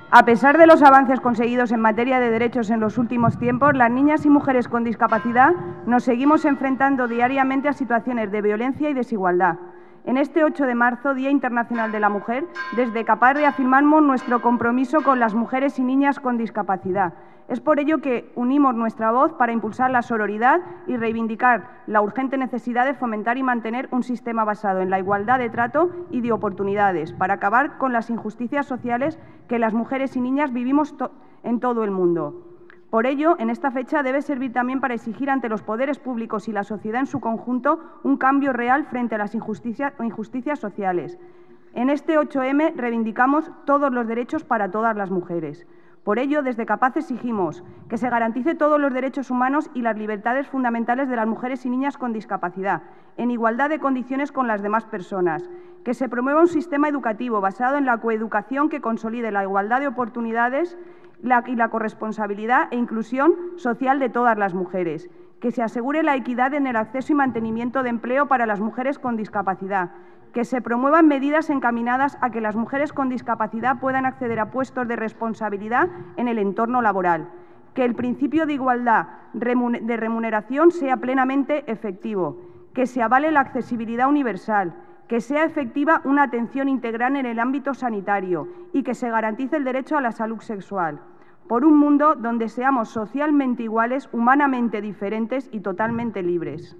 A pesar de los avances conseguidos en materia de derechos en los últimos tiempos, las niñas y mujeres con discapacidad nos seguimos enfrentando diariamente a situaciones de violencia y desigualdad. En este 8 de marzo, Día Internacional de la Mujer, desde CAPAR reafirmamos nuestro compromiso con las mujeres y niñas con discapacidad. Es por ello que unimos nuestra voz para impulsar la sororidad y reivindicar la urgente necesidad de fomentar y mantener un sistema basado en la igualdad de trato y de oportunidades, para acabar con las injusticias sociales que las mujeres y niñas vivimos en todo el mundo. Por ello, en esta fecha debe servir también para exigir ante los poderes públicos y la sociedad en su conjunto un cambio real frente a las injusticias sociales. En este 8M reivindicamos todos los derechos para todas las mujeres. Por ello, desde CAPAC exigimos que se garantice todos los derechos humanos y las libertades fundamentales de las mujeres y niñas con discapacidad, en igualdad de condiciones con las demás personas, que se promueva un sistema educativo basado en la coeducación que consolide la igualdad de oportunidades y la corresponsabilidad e inclusión social de todas las mujeres, que se asegure la equidad en el acceso y mantenimiento de empleo para las mujeres con discapacidad, que se promuevan medidas encaminadas a que las mujeres con discapacidad puedan acceder a puestos de responsabilidad en el entorno laboral, que el principio de igualdad de remuneración sea plenamente efectivo, que se avale la accesibilidad universal, que sea efectiva una atención integral en el ámbito sanitario y que se garantice el derecho a la salud sexual, por un mundo donde seamos socialmente iguales, humanamente diferentes y totalmente libres.